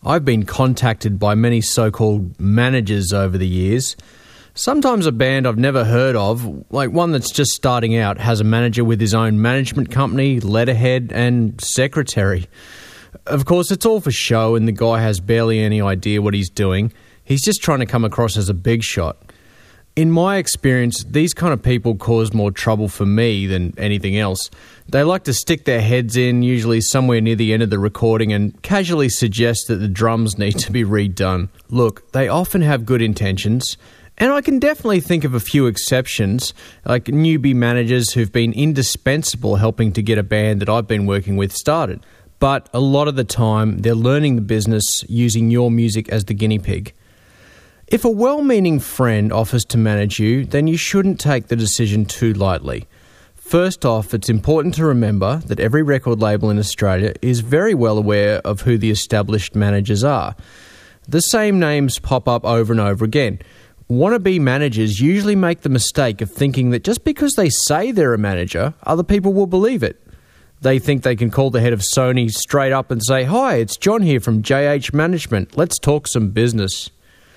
I've been contacted by many so-called managers over the years. Sometimes a band I've never heard of, like one that's just starting out, has a manager with his own management company, letterhead, and secretary. Of course, it's all for show and the guy has barely any idea what he's doing. He's just trying to come across as a big shot. In my experience, these kind of people cause more trouble for me than anything else. They like to stick their heads in, usually somewhere near the end of the recording, and casually suggest that the drums need to be redone. Look, they often have good intentions, and I can definitely think of a few exceptions, like newbie managers who've been indispensable helping to get a band that I've been working with started. But a lot of the time, they're learning the business using your music as the guinea pig. If a well-meaning friend offers to manage you, then you shouldn't take the decision too lightly. First off, it's important to remember that every record label in Australia is very well aware of who the established managers are. The same names pop up over and over again. Wannabe managers usually make the mistake of thinking that just because they say they're a manager, other people will believe it. They think they can call the head of Sony straight up and say, "Hi, it's John here from JH Management. Let's talk some business."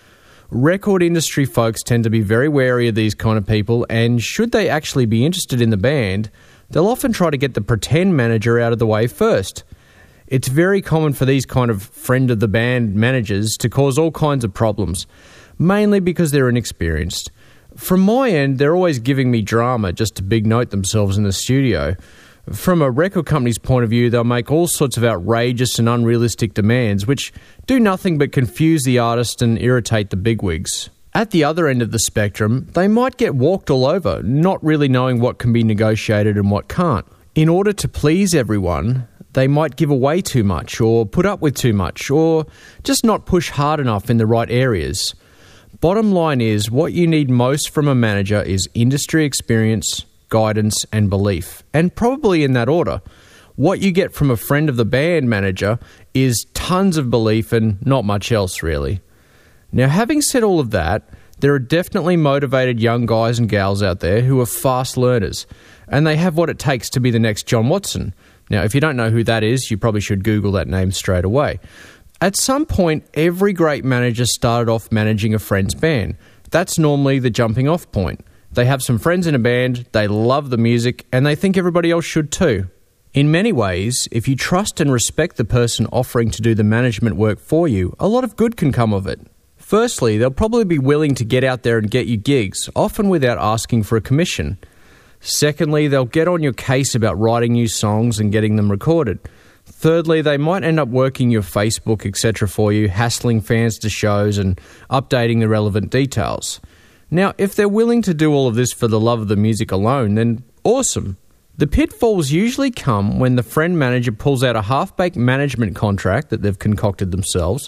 Record industry folks tend to be very wary of these kind of people, and should they actually be interested in the band, they'll often try to get the pretend manager out of the way first. It's very common for these kind of friend-of-the-band managers to cause all kinds of problems, mainly because they're inexperienced. From my end, they're always giving me drama just to big note themselves in the studio. From a record company's point of view, they'll make all sorts of outrageous and unrealistic demands, which do nothing but confuse the artist and irritate the bigwigs. At the other end of the spectrum, they might get walked all over, not really knowing what can be negotiated and what can't. In order to please everyone, they might give away too much, or put up with too much, or just not push hard enough in the right areas. Bottom line is, what you need most from a manager is industry experience, guidance and belief, and probably in that order. What you get from a friend of the band manager is tons of belief and not much else really. Now, having said all of that, there are definitely motivated young guys and gals out there who are fast learners, and they have what it takes to be the next John Watson. Now, if you don't know who that is, you probably should Google that name straight away. At some point, every great manager started off managing a friend's band. That's normally the jumping off point. They have some friends in a band, they love the music, and they think everybody else should too. In many ways, if you trust and respect the person offering to do the management work for you, a lot of good can come of it. Firstly, they'll probably be willing to get out there and get you gigs, often without asking for a commission. Secondly, they'll get on your case about writing new songs and getting them recorded. Thirdly, they might end up working your Facebook, etc. for you, hassling fans to shows and updating the relevant details. Now, if they're willing to do all of this for the love of the music alone, then awesome. The pitfalls usually come when the friend manager pulls out a half-baked management contract that they've concocted themselves.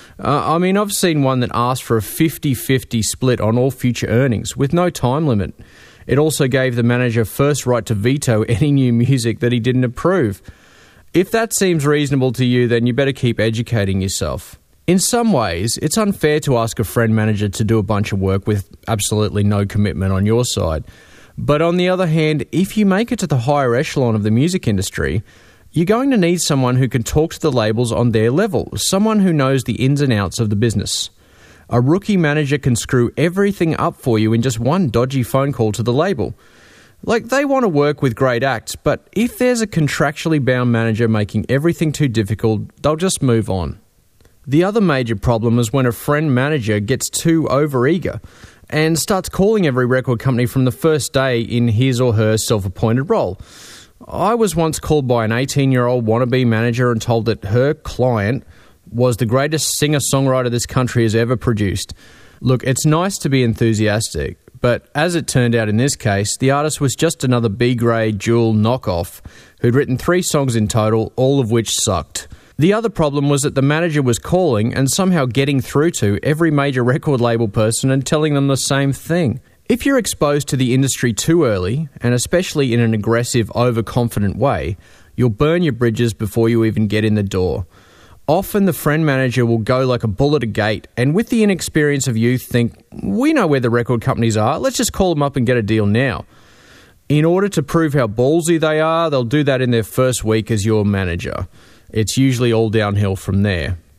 I've seen one that asked for a 50-50 split on all future earnings with no time limit. It also gave the manager first right to veto any new music that he didn't approve. If that seems reasonable to you, then you better keep educating yourself. In some ways, it's unfair to ask a friend manager to do a bunch of work with absolutely no commitment on your side. But on the other hand, if you make it to the higher echelon of the music industry, you're going to need someone who can talk to the labels on their level, someone who knows the ins and outs of the business. A rookie manager can screw everything up for you in just one dodgy phone call to the label. Like, they want to work with great acts, but if there's a contractually bound manager making everything too difficult, they'll just move on. The other major problem is when a friend manager gets too overeager and starts calling every record company from the first day in his or her self-appointed role. I was once called by an 18-year-old wannabe manager and told that her client was the greatest singer-songwriter this country has ever produced. Look, it's nice to be enthusiastic, but as it turned out in this case, the artist was just another B-grade Jewel knockoff who'd written 3 songs in total, all of which sucked. The other problem was that the manager was calling and somehow getting through to every major record label person and telling them the same thing. If you're exposed to the industry too early, and especially in an aggressive, overconfident way, you'll burn your bridges before you even get in the door. Often the friend manager will go like a bull at a gate, and with the inexperience of youth think, we know where the record companies are, let's just call them up and get a deal now. In order to prove how ballsy they are, they'll do that in their first week as your manager. It's usually all downhill from there.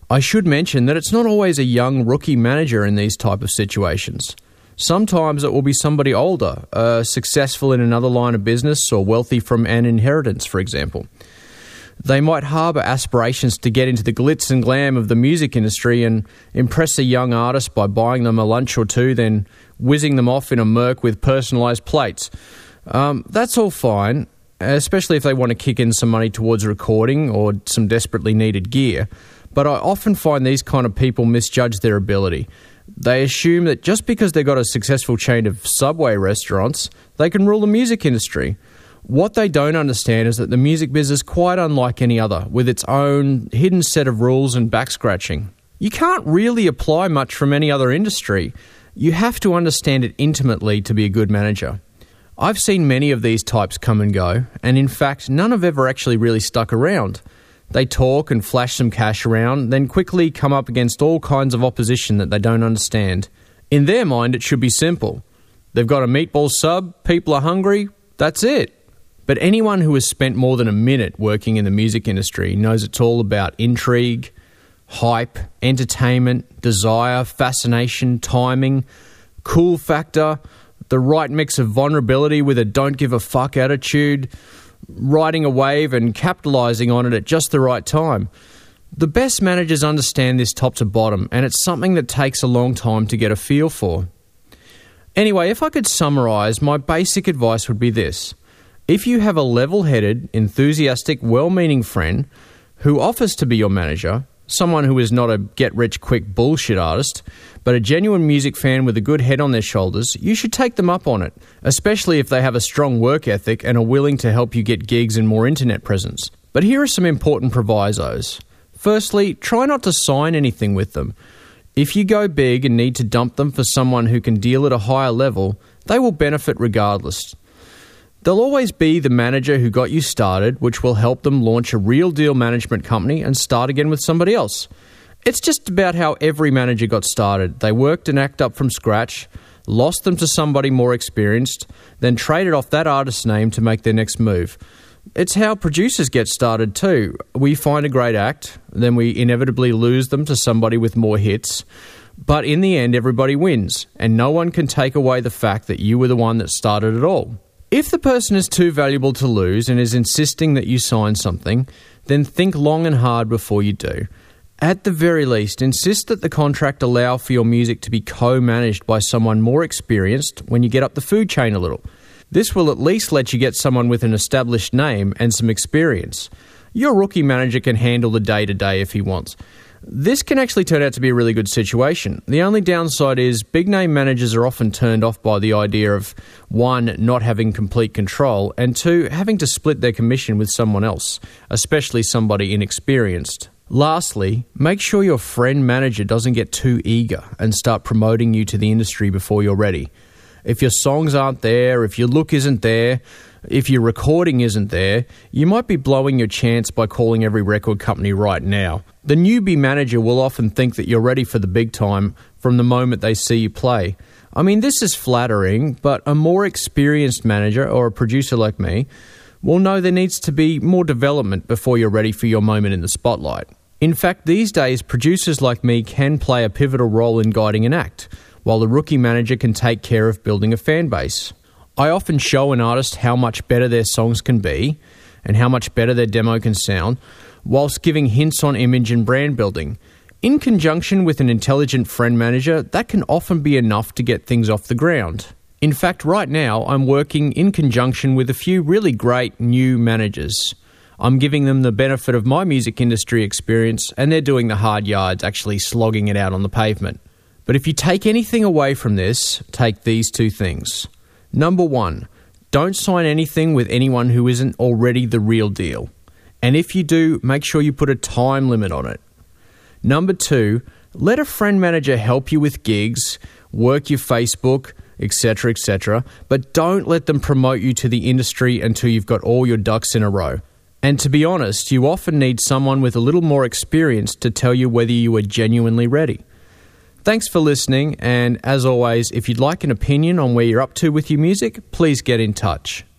I should mention that it's not always a young rookie manager in these type of situations. Sometimes it will be somebody older, successful in another line of business or wealthy from an inheritance, for example. They might harbour aspirations to get into the glitz and glam of the music industry and impress a young artist by buying them a lunch or two, then whizzing them off in a Merc with personalised plates. That's all fine, especially if they want to kick in some money towards recording or some desperately needed gear. But I often find these kind of people misjudge their ability. They assume that just because they've got a successful chain of Subway restaurants, they can rule the music industry. What they don't understand is that the music business is quite unlike any other, with its own hidden set of rules and backscratching. You can't really apply much from any other industry. You have to understand it intimately to be a good manager. I've seen many of these types come and go, and in fact, none have ever actually really stuck around. They talk and flash some cash around, then quickly come up against all kinds of opposition that they don't understand. In their mind, it should be simple. They've got a meatball sub, people are hungry, that's it. But anyone who has spent more than a minute working in the music industry knows it's all about intrigue, hype, entertainment, desire, fascination, timing, cool factor, the right mix of vulnerability with a don't give a fuck attitude, riding a wave and capitalising on it at just the right time. The best managers understand this top to bottom, and it's something that takes a long time to get a feel for. Anyway, if I could summarise, my basic advice would be this. If you have a level-headed, enthusiastic, well-meaning friend who offers to be your manager, someone who is not a get-rich-quick bullshit artist, but a genuine music fan with a good head on their shoulders, you should take them up on it, especially if they have a strong work ethic and are willing to help you get gigs and more internet presence. But here are some important provisos. Firstly, try not to sign anything with them. If you go big and need to dump them for someone who can deal at a higher level, they will benefit regardless. They'll always be the manager who got you started, which will help them launch a real deal management company and start again with somebody else. It's just about how every manager got started. They worked an act up from scratch, lost them to somebody more experienced, then traded off that artist's name to make their next move. It's how producers get started too. We find a great act, then we inevitably lose them to somebody with more hits. But in the end, everybody wins, and no one can take away the fact that you were the one that started it all. If the person is too valuable to lose and is insisting that you sign something, then think long and hard before you do. At the very least, insist that the contract allow for your music to be co-managed by someone more experienced when you get up the food chain a little. This will at least let you get someone with an established name and some experience. Your rookie manager can handle the day-to-day if he wants. This can actually turn out to be a really good situation. The only downside is big-name managers are often turned off by the idea of, 1, not having complete control, and 2, having to split their commission with someone else, especially somebody inexperienced. Lastly, make sure your friend manager doesn't get too eager and start promoting you to the industry before you're ready. If your songs aren't there, if your look isn't there, if your recording isn't there, you might be blowing your chance by calling every record company right now. The newbie manager will often think that you're ready for the big time from the moment they see you play. I mean, this is flattering, but a more experienced manager or a producer like me will know there needs to be more development before you're ready for your moment in the spotlight. In fact, these days, producers like me can play a pivotal role in guiding an act, while the rookie manager can take care of building a fan base. I often show an artist how much better their songs can be and how much better their demo can sound, whilst giving hints on image and brand building. In conjunction with an intelligent friend manager, that can often be enough to get things off the ground. In fact, right now, I'm working in conjunction with a few really great new managers. I'm giving them the benefit of my music industry experience, and they're doing the hard yards, actually slogging it out on the pavement. But if you take anything away from this, take these 2 things. Number 1, don't sign anything with anyone who isn't already the real deal. And if you do, make sure you put a time limit on it. Number 2, let a friend manager help you with gigs, work your Facebook, etc., but don't let them promote you to the industry until you've got all your ducks in a row. And to be honest, you often need someone with a little more experience to tell you whether you are genuinely ready. Thanks for listening, and as always, if you'd like an opinion on where you're up to with your music, please get in touch.